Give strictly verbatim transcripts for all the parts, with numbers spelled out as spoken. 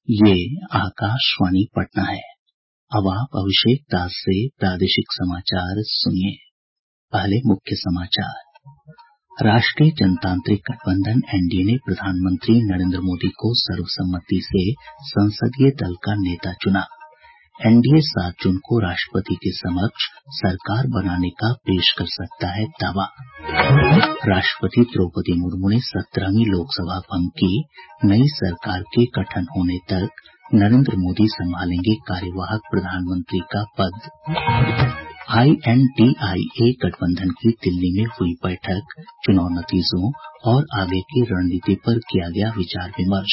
ये आकाशवाणी पटना है। अब आप अभिषेक दास से प्रादेशिक समाचार सुनिए। पहले मुख्य समाचार। राष्ट्रीय जनतांत्रिक गठबंधन एनडीए ने प्रधानमंत्री नरेंद्र मोदी को सर्वसम्मति से संसदीय दल का नेता चुना। एनडीए सात जून को राष्ट्रपति के समक्ष सरकार बनाने का पेश कर सकता है दावा। राष्ट्रपति द्रौपदी मुर्मू ने सत्रहवीं लोकसभा भंग की। नई सरकार के गठन होने तक नरेंद्र मोदी संभालेंगे कार्यवाहक प्रधानमंत्री का पद। आईएनडीआईए गठबंधन की दिल्ली में हुई बैठक। चुनाव नतीजों और आगे की रणनीति पर किया गया विचार विमर्श।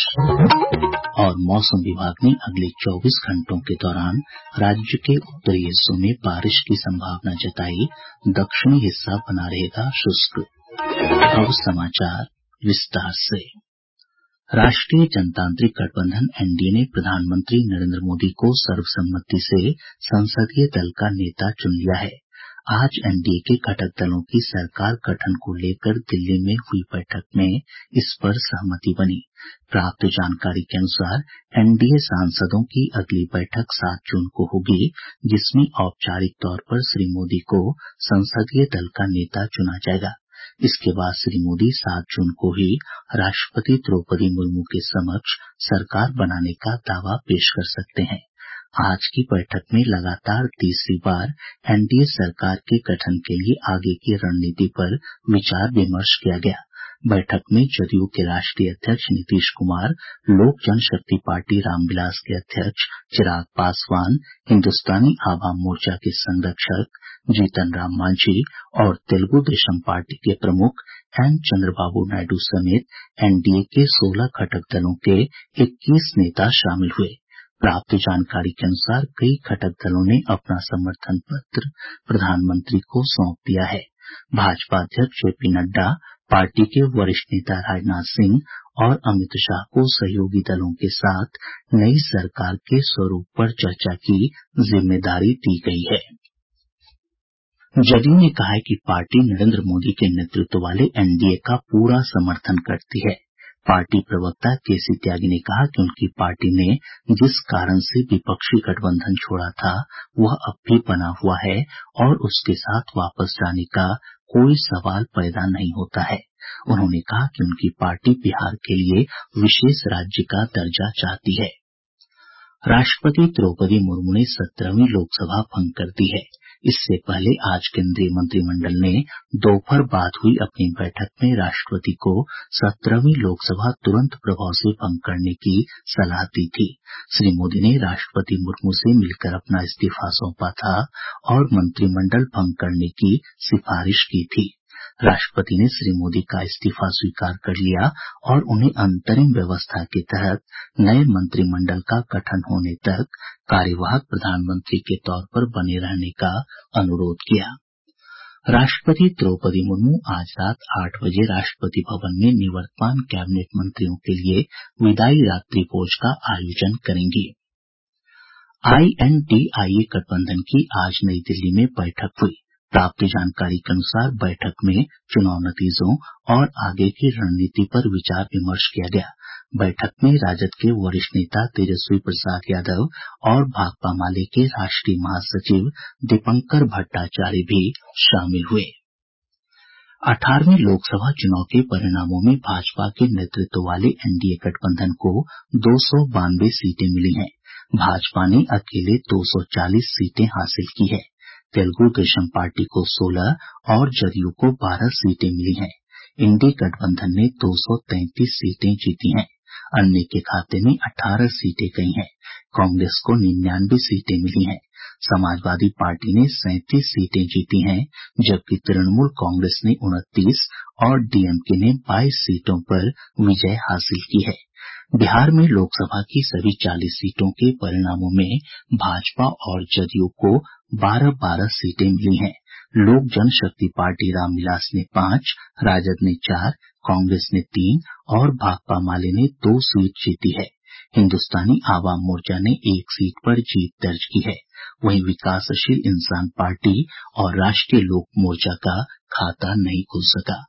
और मौसम विभाग ने अगले चौबीस घंटों के दौरान राज्य के उत्तरी हिस्सों में बारिश की संभावना जताई। दक्षिणी हिस्सा बना रहेगा शुष्क। अब समाचार विस्तार से। राष्ट्रीय जनतांत्रिक गठबंधन एनडीए ने प्रधानमंत्री नरेंद्र मोदी को सर्वसम्मति से संसदीय दल का नेता चुन लिया है। आज एनडीए के घटक दलों की सरकार गठन को लेकर दिल्ली में हुई बैठक में इस पर सहमति बनी। प्राप्त जानकारी के अनुसार एनडीए सांसदों की अगली बैठक सात जून को होगी, जिसमें औपचारिक तौर पर श्री मोदी को संसदीय दल का नेता चुना जाएगा। इसके बाद श्री मोदी सात जून को ही राष्ट्रपति द्रौपदी मुर्मू के समक्ष सरकार बनाने का दावा पेश कर सकते हैं। आज की बैठक में लगातार तीसरी बार एनडीए सरकार के गठन के लिए आगे की रणनीति पर विचार विमर्श किया गया। बैठक में जदयू के राष्ट्रीय अध्यक्ष नीतीश कुमार, लोक जनशक्ति पार्टी रामविलास के अध्यक्ष चिराग पासवान, हिन्दुस्तानी आवाम मोर्चा के संरक्षक जीतन राम मांझी और तेलुगु देशम पार्टी के प्रमुख एन चंद्रबाबू नायडू समेत एनडीए के सोलह घटक दलों के इक्कीस नेता शामिल हुए। प्राप्त जानकारी के अनुसार कई घटक दलों ने अपना समर्थन पत्र प्रधानमंत्री को सौंप दिया है। भाजपा अध्यक्ष जेपी नड्डा, पार्टी के वरिष्ठ नेता राजनाथ सिंह और अमित शाह को सहयोगी दलों के साथ नई सरकार के स्वरूप पर चर्चा की जिम्मेदारी दी गई है। जदयू ने कहा है कि पार्टी नरेंद्र मोदी के नेतृत्व वाले एनडीए का पूरा समर्थन करती है। पार्टी प्रवक्ता केसी त्यागी ने कहा कि उनकी पार्टी ने जिस कारण से विपक्षी गठबंधन छोड़ा था वह अब भी बना हुआ है और उसके साथ वापस जाने का कोई सवाल पैदा नहीं होता है। उन्होंने कहा कि उनकी पार्टी बिहार के लिए विशेष राज्य का दर्जा चाहती है। राष्ट्रपति द्रौपदी मुर्मू ने सत्रहवीं लोकसभा भंग कर दी है। इससे पहले आज केंद्रीय मंत्रिमंडल ने दोपहर बाद हुई अपनी बैठक में राष्ट्रपति को सत्रहवीं लोकसभा तुरंत प्रभाव से भंग करने की सलाह दी थी। श्री मोदी ने राष्ट्रपति मुर्मू से मिलकर अपना इस्तीफा सौंपा था और मंत्रिमंडल भंग करने की सिफारिश की थी। राष्ट्रपति ने श्री मोदी का इस्तीफा स्वीकार कर लिया और उन्हें अंतरिम व्यवस्था के तहत नए मंत्रिमंडल का गठन होने तक कार्यवाहक प्रधानमंत्री के तौर पर बने रहने का अनुरोध किया। राष्ट्रपति द्रौपदी मुर्मू आज रात आठ बजे राष्ट्रपति भवन में निवर्तमान कैबिनेट मंत्रियों के लिए विदाई रात्रि भोज का आयोजन करेंगी। आईएनडीआईए गठबंधन की आज नई दिल्ली में बैठक हुई। प्राप्त जानकारी के अनुसार बैठक में चुनाव नतीजों और आगे की रणनीति पर विचार विमर्श किया गया। बैठक में राजद के वरिष्ठ नेता तेजस्वी प्रसाद यादव और भाकपा माले के राष्ट्रीय महासचिव दीपंकर भट्टाचार्य भी शामिल हुए। अठारहवीं लोकसभा चुनाव के परिणामों में भाजपा के नेतृत्व वाले एनडीए गठबंधन को दो सौ बानवे सीटें मिली हैं। भाजपा ने अकेले दो सौ चालीस सीटें हासिल की है। तेलुगु देशम पार्टी को सोलह और जदयू को बारह सीटें मिली हैं। इंडी गठबंधन ने दो सौ तैंतीस सीटें जीती हैं। अन्य के खाते में अठारह सीटें गई हैं। कांग्रेस को निन्यानवे सीटें मिली हैं। समाजवादी पार्टी ने सैंतीस सीटें जीती हैं, जबकि तृणमूल कांग्रेस ने उनतीस और डीएमके ने बाईस सीटों पर विजय हासिल की है। बिहार में लोकसभा की सभी चालीस सीटों के परिणामों में भाजपा और जदयू को बारह बारह सीटें मिली हैं। लोक जनशक्ति पार्टी रामविलास ने पांच, राजद ने चार, कांग्रेस ने तीन और भाकपा माले ने दो सीट जीती है। हिन्दुस्तानी आवाम मोर्चा ने एक सीट पर जीत दर्ज की है। वहीं विकासशील इंसान पार्टी और राष्ट्रीय लोक मोर्चा का खाता नहीं खुल सका।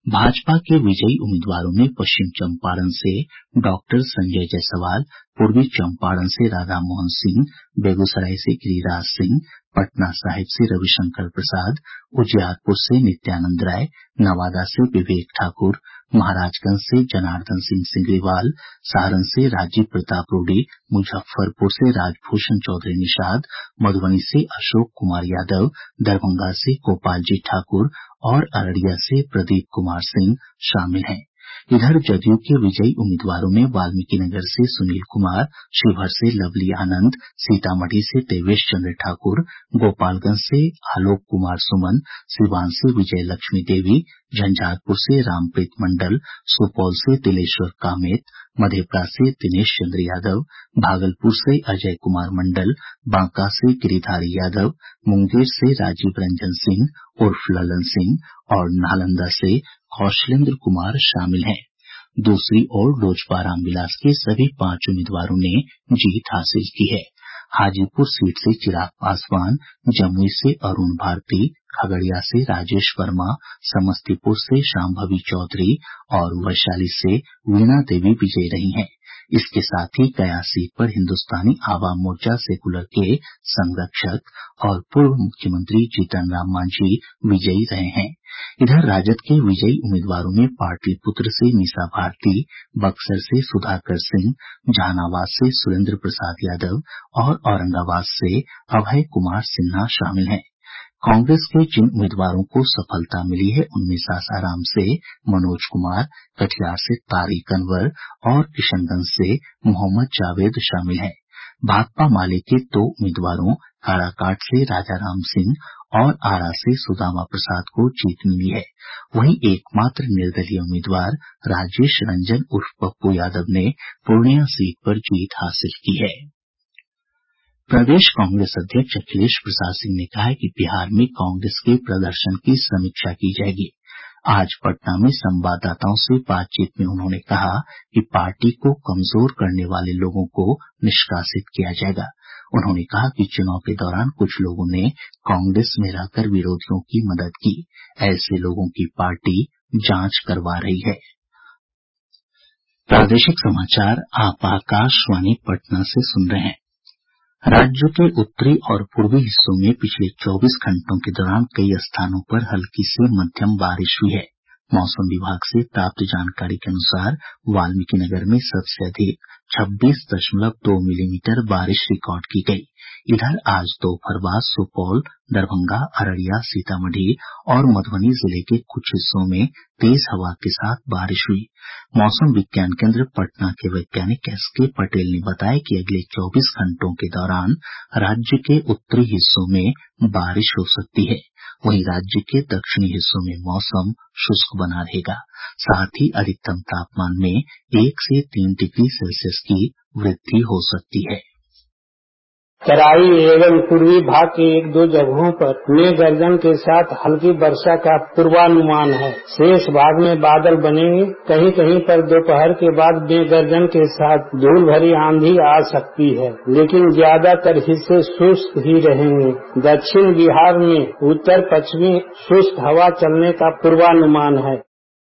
भाजपा के विजयी उम्मीदवारों में पश्चिम चंपारण से डॉक्टर संजय जायसवाल, पूर्वी चंपारण से राधा मोहन सिंह, बेगूसराय से गिरिराज सिंह, पटना साहिब से रविशंकर प्रसाद, उजियारपुर से नित्यानंद राय, नवादा से विवेक ठाकुर, महाराजगंज से जनार्दन सिंह सिंगरीवाल, सारण से राजीव प्रताप रूडी, मुजफ्फरपुर से राजभूषण चौधरी निषाद, मधुबनी से अशोक कुमार यादव, दरभंगा से गोपाल जी ठाकुर और अररिया से प्रदीप कुमार सिंह शामिल हैं। इधर जदयू के विजयी उम्मीदवारों में वाल्मीकिनगर से सुनील कुमार, शिवहर से लवली आनंद, सीतामढ़ी से देवेश चंद्र ठाकुर, गोपालगंज से आलोक कुमार सुमन, सिवान से विजय लक्ष्मी देवी, झंझारपुर से रामप्रीत मंडल, सुपौल से तिलेश्वर कामेत, मधेपुरा से दिनेश चंद्र यादव, भागलपुर से अजय कुमार मंडल, बांका से गिरिधारी यादव, मुंगेर से राजीव रंजन सिंह उर्फ ललन सिंह और नालंदा से कौशलेंद्र कुमार शामिल हैं। दूसरी ओर लोजपा रामविलास के सभी पांच उम्मीदवारों ने जीत हासिल की है। हाजीपुर सीट से चिराग पासवान, जमुई से अरुण भारती, खगड़िया से राजेश वर्मा, समस्तीपुर से शांभवी चौधरी और वैशाली से वीणा देवी विजयी रही हैं। इसके साथ ही गया सीट पर हिन्दुस्तानी आवाम मोर्चा सेकुलर के संरक्षक और पूर्व मुख्यमंत्री जीतन राम मांझी विजयी रहे हैं। इधर राजद के विजयी उम्मीदवारों में पाटलिपुत्र से मीसा भारती, बक्सर से सुधाकर सिंह, जहानाबाद से सुरेंद्र प्रसाद यादव और औरंगाबाद से अभय कुमार सिन्हा शामिल हैं। कांग्रेस के जिन उम्मीदवारों को सफलता मिली है उनमें सासाराम से मनोज कुमार, कटिहार से तारिक अनवर और किशनगंज से मोहम्मद जावेद शामिल हैं। भाकपा माले के दो उम्मीदवारों काराकाट से राजाराम सिंह और आरा से सुदामा प्रसाद को जीत मिली है। वहीं एकमात्र निर्दलीय उम्मीदवार राजेश रंजन उर्फ पप्पू यादव ने पूर्णिया सीट पर जीत हासिल की है। प्रदेश कांग्रेस अध्यक्ष अखिलेश प्रसाद सिंह ने कहा है कि बिहार में कांग्रेस के प्रदर्शन की समीक्षा की जाएगी। आज पटना में संवाददाताओं से बातचीत में उन्होंने कहा कि पार्टी को कमजोर करने वाले लोगों को निष्कासित किया जाएगा। उन्होंने कहा कि चुनाव के दौरान कुछ लोगों ने कांग्रेस में रहकर विरोधियों की मदद की। ऐसे लोगों की पार्टी जांच करवा रही है। प्रादेशिक समाचार आप आकाशवाणी पटना से सुन रहे हैं। राज्य के उत्तरी और पूर्वी हिस्सों में पिछले चौबीस घंटों के दौरान कई स्थानों पर हल्की से मध्यम बारिश हुई है। मौसम विभाग से प्राप्त जानकारी के अनुसार वाल्मीकिनगर में सबसे अधिक छब्बीस दशमलव दो मिलीमीटर बारिश रिकॉर्ड की गई। इधर आज दोपहर बाद सुपौल, दरभंगा, अररिया, सीतामढ़ी और मधुबनी जिले के कुछ हिस्सों में तेज हवा के साथ बारिश हुई। मौसम विज्ञान केंद्र पटना के वैज्ञानिक एस के पटेल ने बताया कि अगले चौबीस घंटों के दौरान राज्य के उत्तरी हिस्सों में बारिश हो सकती है। वहीं राज्य के दक्षिणी हिस्सों में मौसम शुष्क बना रहेगा। साथ ही अधिकतम तापमान में एक से तीन डिग्री सेल्सियस की वृद्धि हो सकती है। तराई एवं पूर्वी भाग के एक दो जगहों पर मेघ गर्जन के साथ हल्की वर्षा का पूर्वानुमान है। शेष भाग में बादल बनेंगे। कहीं कहीं पर दोपहर के बाद मेघ गर्जन के साथ धूल भरी आंधी आ सकती है, लेकिन ज्यादातर हिस्से शुष्क ही रहेंगे। दक्षिण बिहार में उत्तर पश्चिमी शुष्क हवा चलने का पूर्वानुमान है।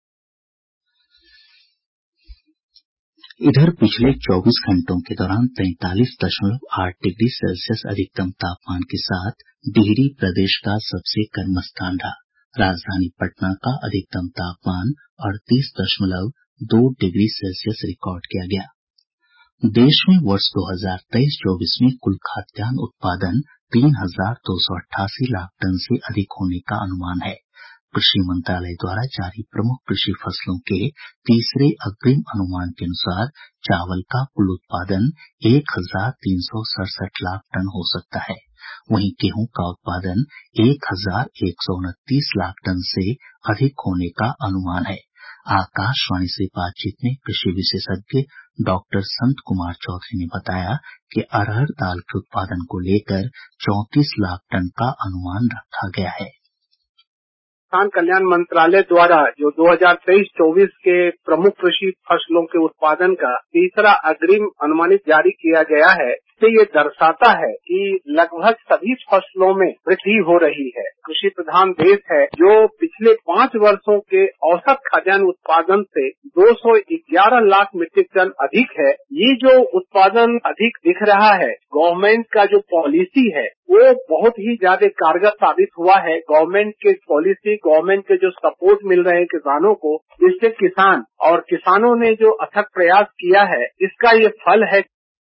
इधर पिछले चौबीस घंटों के दौरान तैंतालीस दशमलव आठ डिग्री सेल्सियस अधिकतम तापमान के साथ डिहरी प्रदेश का सबसे गर्म स्थान रहा। राजधानी पटना का अधिकतम तापमान अड़तीस दशमलव दो डिग्री सेल्सियस रिकॉर्ड किया गया। देश में वर्ष दो हजार तेईस चौबीस में कुल खाद्यान्न उत्पादन तीन हजार दो सौ अट्ठासी लाख टन से अधिक होने का अनुमान है। कृषि मंत्रालय द्वारा जारी प्रमुख कृषि फसलों के तीसरे अग्रिम अनुमान के अनुसार चावल का कुल उत्पादन एक हजार तीन सौ सड़सठ लाख टन हो सकता है। वहीं गेहूं का उत्पादन एक हजार एक सौ उनतीस लाख टन से अधिक होने का अनुमान है। आकाशवाणी से बातचीत में कृषि विशेषज्ञ डॉक्टर संत कुमार चौधरी ने बताया कि अरहर दाल के उत्पादन को लेकर चौंतीस लाख टन का अनुमान रखा गया है। किसान कल्याण मंत्रालय द्वारा जो दो हजार तेईस चौबीस के प्रमुख कृषि फसलों के उत्पादन का तीसरा अग्रिम अनुमानित जारी किया गया है, इससे ये दर्शाता है कि लगभग सभी फसलों में वृद्धि हो रही है। कृषि प्रधान देश है जो पिछले पांच वर्षों के औसत खाद्यान्न उत्पादन से दो सौ ग्यारह लाख मीट्रिक टन अधिक है। ये जो उत्पादन अधिक दिख रहा है, गवर्नमेंट का जो पॉलिसी है वो बहुत ही ज्यादा कारगर साबित हुआ है। गवर्नमेंट के पॉलिसी, गवर्नमेंट के जो सपोर्ट मिल रहे हैं किसानों को, इससे किसान और किसानों ने जो अथक प्रयास किया है, इसका ये फल है।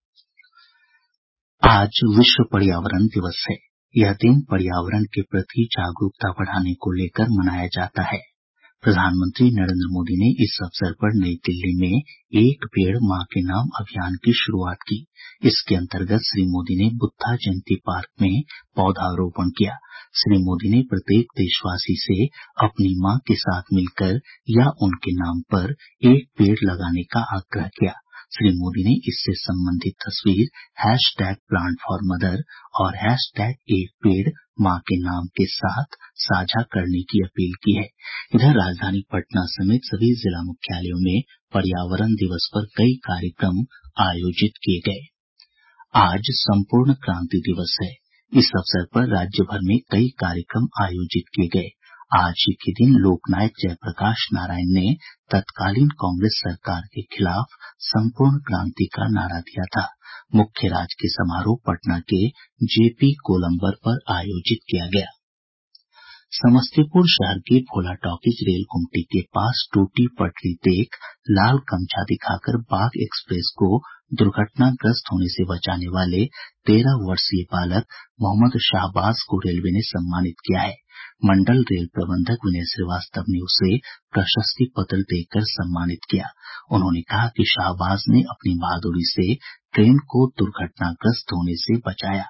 आज विश्व पर्यावरण दिवस है। यह दिन पर्यावरण के प्रति जागरूकता बढ़ाने को लेकर मनाया जाता है। प्रधानमंत्री नरेंद्र मोदी ने इस अवसर पर नई दिल्ली में एक पेड़ मां के नाम अभियान की शुरुआत की। इसके अंतर्गत श्री मोदी ने बुद्धा जयंती पार्क में पौधारोपण किया। श्री मोदी ने प्रत्येक देशवासी से अपनी मां के साथ मिलकर या उनके नाम पर एक पेड़ लगाने का आग्रह किया। श्री मोदी ने इससे संबंधित तस्वीर hashtag plant for mother और हैश टैग एक पेड़ मां के नाम के साथ साझा करने की अपील की है। इधर राजधानी पटना समेत सभी जिला मुख्यालयों में पर्यावरण दिवस पर कई कार्यक्रम आयोजित किए गए। आज संपूर्ण क्रांति दिवस है। इस अवसर पर राज्य भर में कई कार्यक्रम आयोजित किए गए। आज ही के दिन लोकनायक जयप्रकाश नारायण ने तत्कालीन कांग्रेस सरकार के खिलाफ संपूर्ण क्रांति का नारा दिया था। मुख्य राजकीय समारोह पटना के जेपी गोलम्बर पर आयोजित किया गया। समस्तीपुर शहर के भोला टॉकीज रेल गुमटी के पास टूटी पटरी देख लाल गमछा दिखाकर बाघ एक्सप्रेस को दुर्घटनाग्रस्त होने से बचाने वाले तेरह वर्षीय बालक मोहम्मद शाहबाज को रेलवे ने सम्मानित किया है। मंडल रेल प्रबंधक विनय श्रीवास्तव ने उसे प्रशस्ति पत्र देकर सम्मानित किया। उन्होंने कहा कि शाहबाज ने अपनी बहादुरी से ट्रेन को दुर्घटनाग्रस्त होने से बचाया।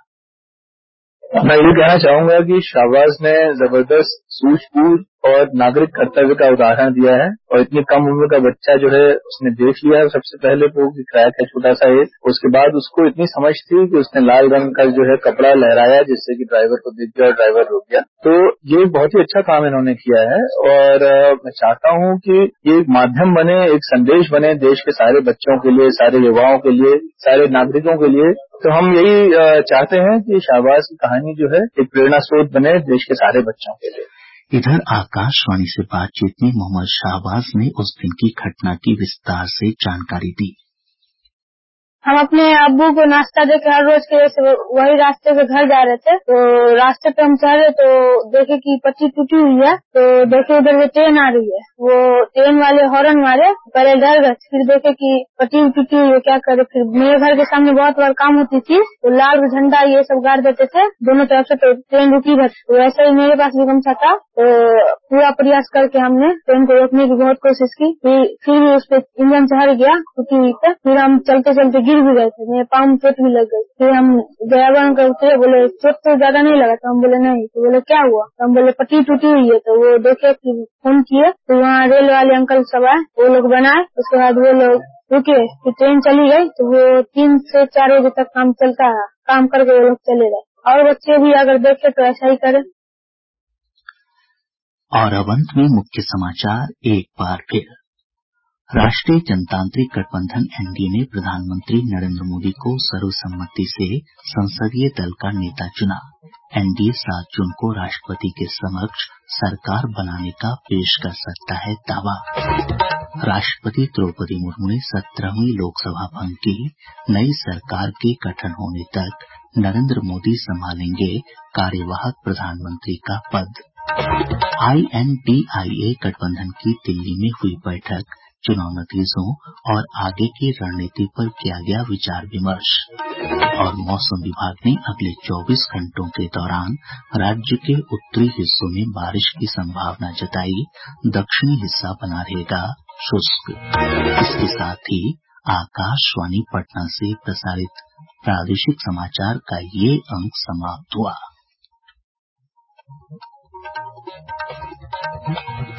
मैं ये कहना चाहूंगा कि शाहबाज ने जबरदस्त सूझबूझ और नागरिक कर्तव्य का उदाहरण दिया है और इतनी कम उम्र का बच्चा जो है उसने देख लिया है। सबसे पहले वो क्रैक है छोटा सा एक, उसके बाद उसको इतनी समझ थी कि उसने लाल रंग का जो है कपड़ा लहराया जिससे कि ड्राइवर को दिख गया और ड्राइवर रुक गया। तो ये बहुत ही अच्छा काम इन्होंने किया है और मैं चाहता हूं कि ये एक माध्यम बने, एक संदेश बने देश के सारे बच्चों के लिए, सारे युवाओं के लिए, सारे नागरिकों के लिए। तो हम यही चाहते हैं कि शाहबाज की कहानी जो है एक प्रेरणा स्रोत बने देश के सारे बच्चों के लिए। इधर आकाशवाणी से बातचीत में मोहम्मद शाहबाज ने उस दिन की घटना की विस्तार से जानकारी दी। हम अपने अब्बू को नाश्ता देके हर रोज के जैसे वही रास्ते से घर जा रहे थे, तो रास्ते पे हम चल रहे तो देखे कि पट्टी टूटी हुई है, तो देखे उधर से ट्रेन आ रही है। वो ट्रेन वाले हॉर्न मारे, पहले डर गए, फिर देखे कि पट्टी टूटी हुई है, क्या करे। फिर मेरे घर के सामने बहुत बार काम होती थी तो लाल झंडा ये सब गाड़ देते थे दोनों तरफ से, तो ट्रेन रुकी भर। तो वैसे ही मेरे पास भी गमछा था, तो पूरा प्रयास करके हमने ट्रेन को रोकने की बहुत कोशिश की। फिर भी उस पर इंजन चढ़ गया टूटी हुई पे। फिर हम चलते चलते गिर भी गए थे, मेरे पाँव में चोट भी लग गई। फिर हम ड्राइवर अंकल उतरे, बोले चोट तो ज्यादा नहीं लगा। तो हम बोले नहीं। तो बोले क्या हुआ? तो हम बोले पट्टी टूटी हुई है। तो वो देखे, फोन किए तो वहाँ रेल वाले अंकल सब आए, वो लोग बनाए। उसके बाद वो लोग रुके, फिर ट्रेन चली गई। तो वो तीन से चार बजे तक काम चलता है, काम करके वो लोग चले गए। और बच्चे भी अगर देखे तो ऐसा ही करें। और अब अंत में मुख्य समाचार एक बार फिर। राष्ट्रीय जनतांत्रिक गठबंधन एनडीए ने प्रधानमंत्री नरेंद्र मोदी को सर्वसम्मति से संसदीय दल का नेता चुना। एनडीए सात जून को राष्ट्रपति के समक्ष सरकार बनाने का पेश कर सकता है दावा। राष्ट्रपति द्रौपदी मुर्मू ने सत्रहवीं लोकसभा भंग की। नई सरकार के गठन होने तक नरेंद्र मोदी संभालेंगे कार्यवाहक प्रधानमंत्री का पद। आईएनडीआईए गठबंधन की दिल्ली में हुई बैठक, चुनाव नतीजों और आगे की रणनीति पर किया गया विचार विमर्श। और मौसम विभाग ने अगले चौबीस घंटों के दौरान राज्य के उत्तरी हिस्सों में बारिश की संभावना जताई, दक्षिणी हिस्सा बना रहेगा शुष्क। इसके साथ ही आकाशवाणी पटना से प्रसारित प्रादेशिक समाचार का ये अंक समाप्त हुआ।